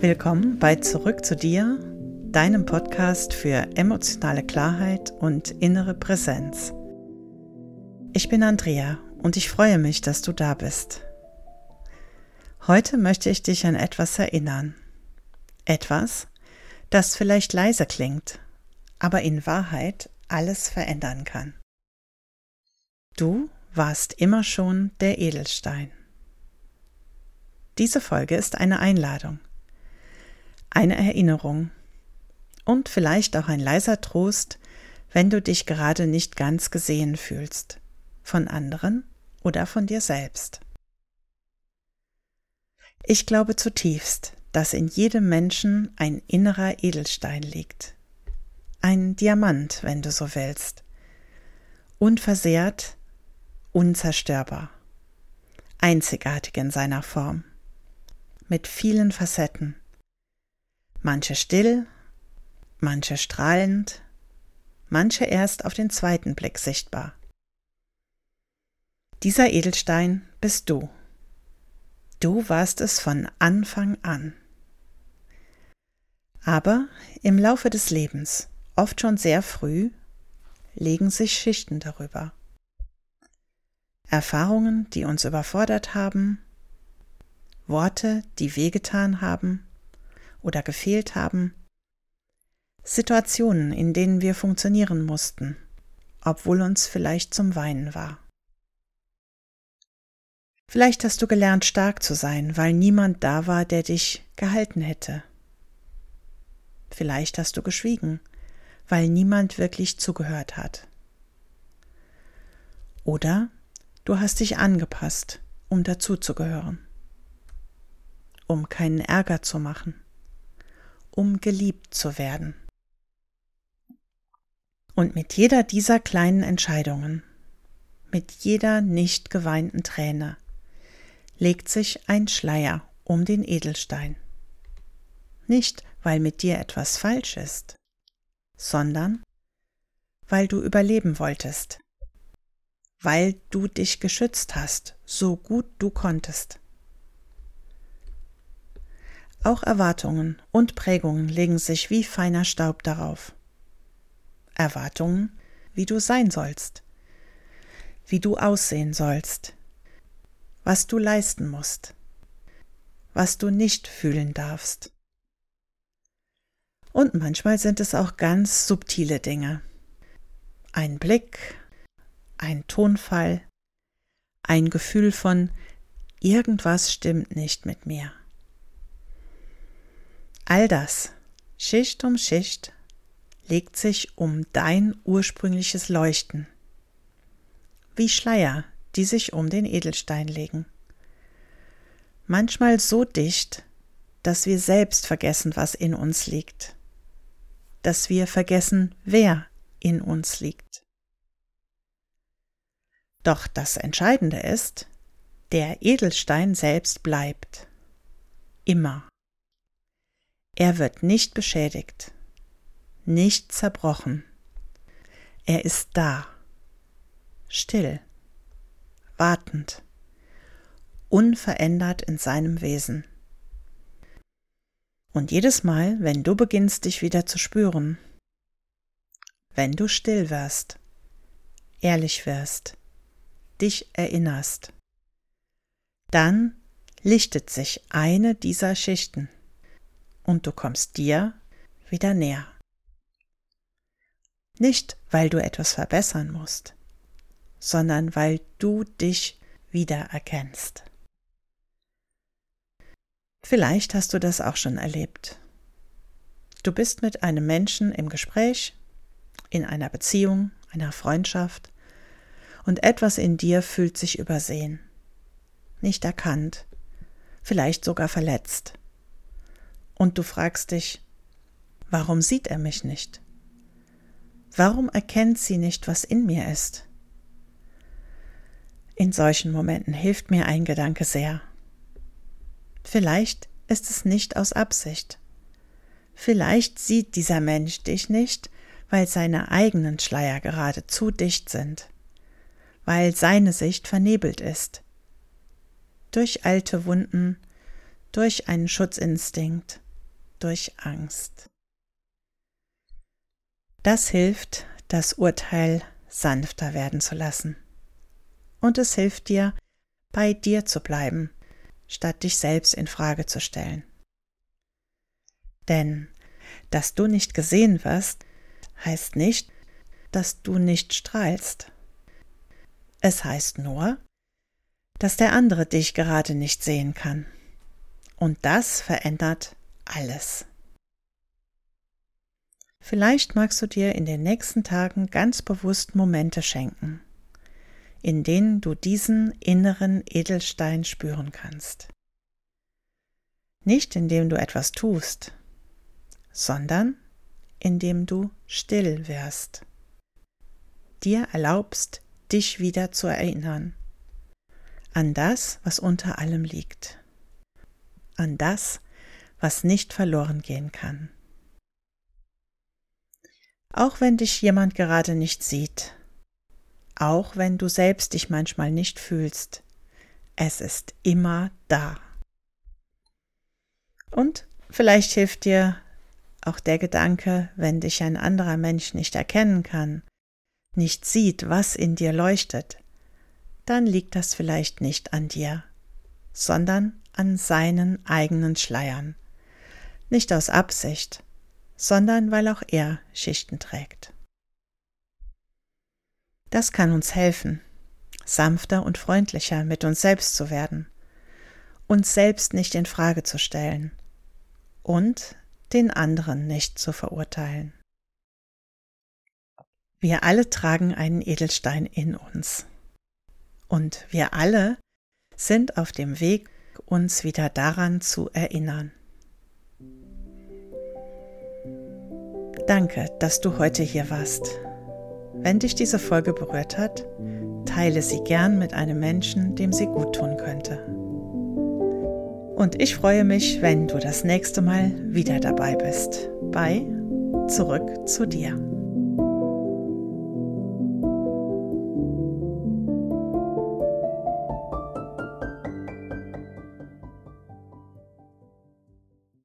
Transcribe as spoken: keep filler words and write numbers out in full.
Willkommen bei Zurück zu dir, deinem Podcast für emotionale Klarheit und innere Präsenz. Ich bin Andrea und ich freue mich, dass du da bist. Heute möchte ich dich an etwas erinnern. Etwas, das vielleicht leise klingt, aber in Wahrheit alles verändern kann. Du warst immer schon der Edelstein. Diese Folge ist eine Einladung, eine Erinnerung und vielleicht auch ein leiser Trost, wenn du dich gerade nicht ganz gesehen fühlst, von anderen oder von dir selbst. Ich glaube zutiefst, dass in jedem Menschen ein innerer Edelstein liegt. Ein Diamant, wenn du so willst. Unversehrt, unzerstörbar. Einzigartig in seiner Form. Mit vielen Facetten. Manche still, manche strahlend, manche erst auf den zweiten Blick sichtbar. Dieser Edelstein bist du. Du warst es von Anfang an. Aber im Laufe des Lebens, oft schon sehr früh, legen sich Schichten darüber. Erfahrungen, die uns überfordert haben, Worte, die wehgetan haben oder gefehlt haben, Situationen, in denen wir funktionieren mussten, obwohl uns vielleicht zum Weinen war. Vielleicht hast du gelernt, stark zu sein, weil niemand da war, der dich gehalten hätte. Vielleicht hast du geschwiegen, weil niemand wirklich zugehört hat. Oder du hast dich angepasst, um dazuzugehören, um keinen Ärger zu machen, um geliebt zu werden. Und mit jeder dieser kleinen Entscheidungen, mit jeder nicht geweinten Träne, legt sich ein Schleier um den Edelstein. Nicht, weil mit dir etwas falsch ist, sondern weil du überleben wolltest, weil du dich geschützt hast, so gut du konntest. Auch Erwartungen und Prägungen legen sich wie feiner Staub darauf. Erwartungen, wie du sein sollst, wie du aussehen sollst, was du leisten musst, was du nicht fühlen darfst. Und manchmal sind es auch ganz subtile Dinge. Ein Blick, ein Tonfall, ein Gefühl von irgendwas stimmt nicht mit mir. All das, Schicht um Schicht, legt sich um dein ursprüngliches Leuchten, wie Schleier, die sich um den Edelstein legen. Manchmal so dicht, dass wir selbst vergessen, was in uns liegt, dass wir vergessen, wer in uns liegt. Doch das Entscheidende ist, der Edelstein selbst bleibt. Immer. Er wird nicht beschädigt, nicht zerbrochen. Er ist da, still, wartend, unverändert in seinem Wesen. Und jedes Mal, wenn du beginnst, dich wieder zu spüren, wenn du still wirst, ehrlich wirst, dich erinnerst, dann lichtet sich eine dieser Schichten und du kommst dir wieder näher. Nicht, weil du etwas verbessern musst, sondern weil du dich wiedererkennst. Vielleicht hast du das auch schon erlebt. Du bist mit einem Menschen im Gespräch, in einer Beziehung, einer Freundschaft und etwas in dir fühlt sich übersehen, nicht erkannt, vielleicht sogar verletzt. Und du fragst dich, warum sieht er mich nicht? Warum erkennt sie nicht, was in mir ist? In solchen Momenten hilft mir ein Gedanke sehr. Vielleicht ist es nicht aus Absicht. Vielleicht sieht dieser Mensch dich nicht, weil seine eigenen Schleier gerade zu dicht sind, weil seine Sicht vernebelt ist. Durch alte Wunden, durch einen Schutzinstinkt, durch Angst. Das hilft, das Urteil sanfter werden zu lassen. Und es hilft dir, bei dir zu bleiben, statt dich selbst in Frage zu stellen. Denn, dass du nicht gesehen wirst, heißt nicht, dass du nicht strahlst. Es heißt nur, dass der andere dich gerade nicht sehen kann. Und das verändert alles. Vielleicht magst du dir in den nächsten Tagen ganz bewusst Momente schenken, in denen du diesen inneren Edelstein spüren kannst. Nicht indem du etwas tust, sondern indem du still wirst, dir erlaubst, dich wieder zu erinnern an das, was unter allem liegt, an das, was nicht verloren gehen kann. Auch wenn dich jemand gerade nicht sieht, auch wenn du selbst dich manchmal nicht fühlst, es ist immer da. Und vielleicht hilft dir auch der Gedanke, wenn dich ein anderer Mensch nicht erkennen kann, nicht sieht, was in dir leuchtet, dann liegt das vielleicht nicht an dir, sondern an seinen eigenen Schleiern. Nicht aus Absicht, sondern weil auch er Schichten trägt. Das kann uns helfen, sanfter und freundlicher mit uns selbst zu werden, uns selbst nicht in Frage zu stellen und den anderen nicht zu verurteilen. Wir alle tragen einen Edelstein in uns. Und wir alle sind auf dem Weg, uns wieder daran zu erinnern. Danke, dass du heute hier warst. Wenn dich diese Folge berührt hat, teile sie gern mit einem Menschen, dem sie gut tun könnte. Und ich freue mich, wenn du das nächste Mal wieder dabei bist bei Zurück zu dir.